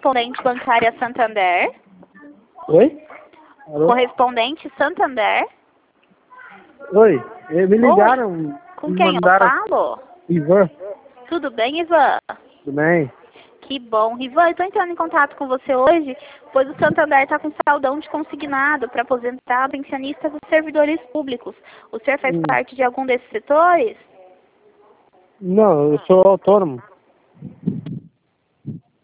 correspondente bancária Santander? Oi? Alô? Correspondente Santander? Oi, me ligaram, Oi, com me quem mandaram. eu falo? Ivan, Tudo bem, Ivan? tudo bem? Que bom. Ivan, eu estou entrando em contato com você hoje, pois o Santander está com saldão de consignado para aposentado, pensionistas e servidores públicos. O senhor faz parte de algum desses setores? Não, eu sou autônomo.